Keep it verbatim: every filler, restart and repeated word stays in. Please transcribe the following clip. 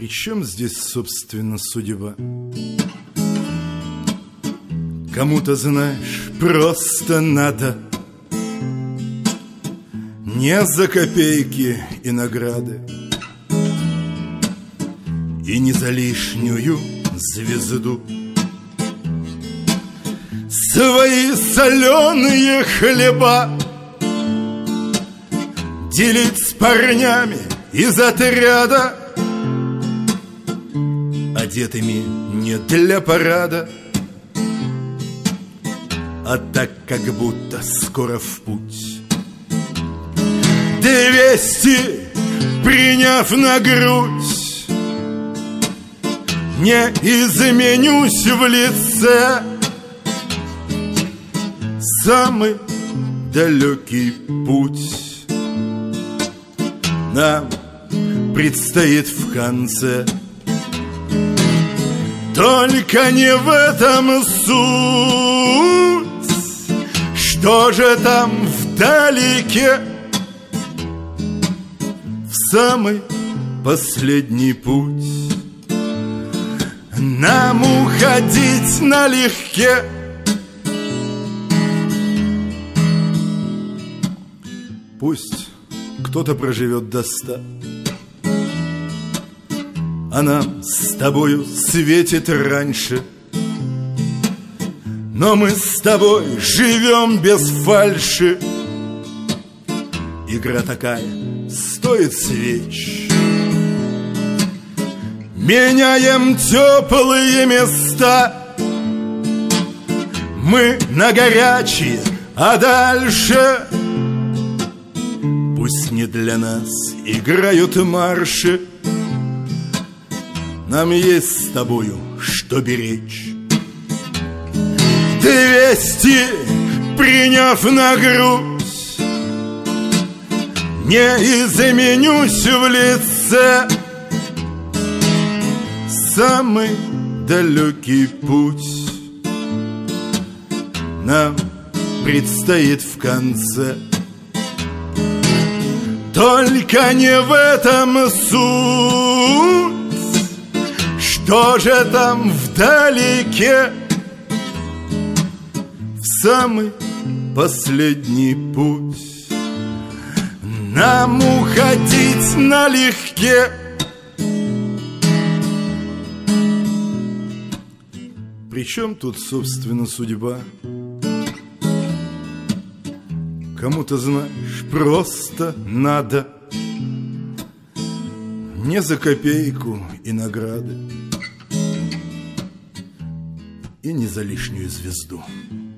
При чем здесь, собственно, судьба? Кому-то, знаешь, просто надо не за копейки и награды, и не за лишнюю звезду. Свои соленые хлеба делить с парнями из отряда, одетыми не для парада, а так, как будто скоро в путь. Двести приняв на грудь, не изменюсь в лице. Самый далекий путь нам предстоит в конце. Только не в этом суть. Что же там вдалеке? В самый последний путь нам уходить налегке. Пусть кто-то проживет до ста, а нам с тобою светит раньше. Но мы с тобой живем без фальши. Игра такая стоит свеч. Меняем теплые места мы на горячие, а дальше пусть не для нас играют марши. Нам есть с тобою что беречь. Двести приняв на грудь, не изменюсь в лице. Самый далекий путь нам предстоит в конце. Только не в этом суть. Что же там вдалеке? В самый последний путь нам уходить налегке. Причем тут, собственно, судьба? Кому-то, знаешь, просто надо не за копейку и награды, и не за лишнюю звезду.